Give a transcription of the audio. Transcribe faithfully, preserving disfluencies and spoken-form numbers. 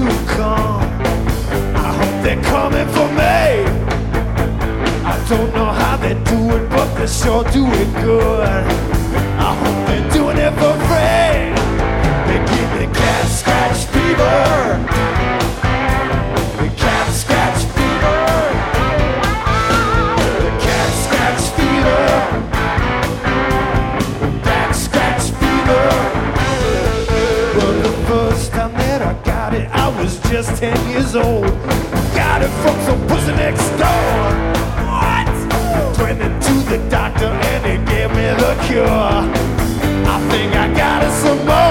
come. I hope they're coming for me. I don't know how they do it, but they sure do it good. I hope they're doing it for free. They give me cat scratch fever. The cat scratch fever. The cat scratch fever. Back scratch fever. Well, the first time that I got it, I was just ten years old. Got it from some pussy next door. What? Went into the doctor and he gave me the cure. I think I got it some more.